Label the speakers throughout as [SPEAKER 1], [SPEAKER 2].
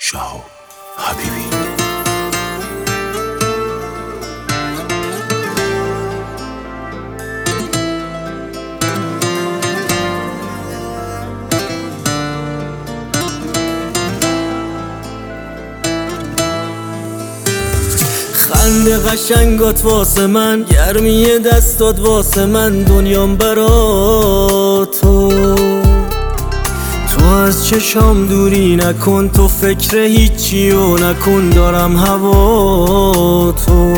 [SPEAKER 1] شهاب حبیبی.
[SPEAKER 2] خنده قشنگات واسه من، گرمی دستات واسه من، دنیام برا تو از چشام دوری نکن، تو فکر هیچی و نکن، دارم هوا تو.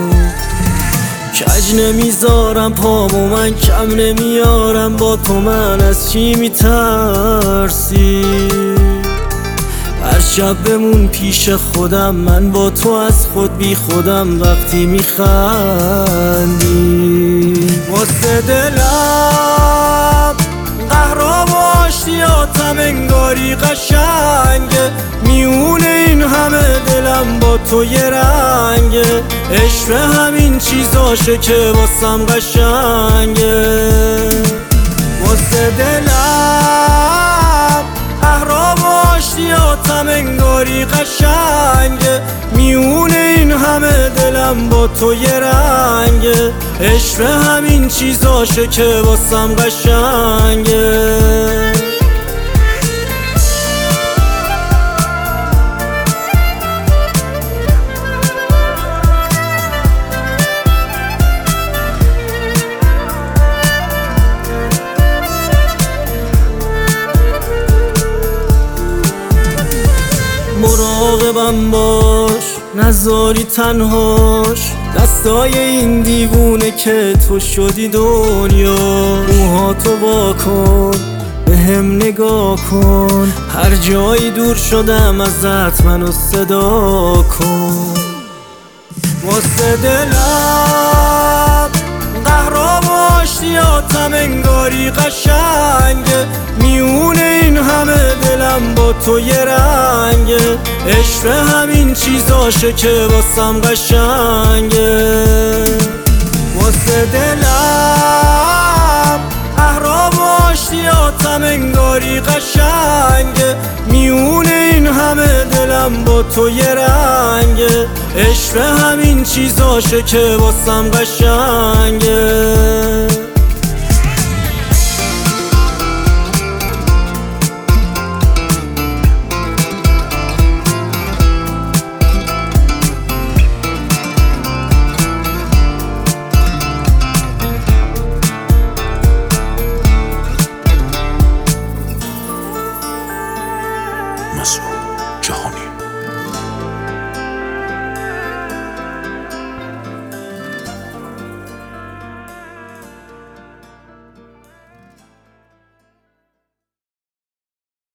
[SPEAKER 2] کج نمیذارم پامو من، کم نمیارم با تو، من از چی میترسی؟ هر شب بمون پیش خودم، من با تو از خود بی خودم وقتی میخندی. واسه دلم قهرام و آشتیاتم انگاری قشنگه، میونه این همه دلم با تو یه رنگه، عشق همین چیزاشه که واسم قشنگه. واسه دلم قهرام و آشتیاتم انگاری قشنگه، میونه این همه دلم با تو یه رنگه، عشق همین چیزاشه که واسم قشنگه. مراقبم باش نذاری تنهاش، دستای این دیوونه که تو شدی دنیا. موهاتو وا کن بهم نگاه کن، هر جایی دور شدم ازت منو صدا کن. واسه دلم قهرام و آشتیاتم انگاری قشنگه، میونه این همه دلم با تو یه رنگه، عشق همین چیزاشه که واسم قشنگه. واسه دلم قهرام و آشتیاتم انگاری قشنگه، میونه این همه دلم با تو یه رنگه، عشق همین چیزاشه که واسم قشنگه.
[SPEAKER 1] مسعود جهانی.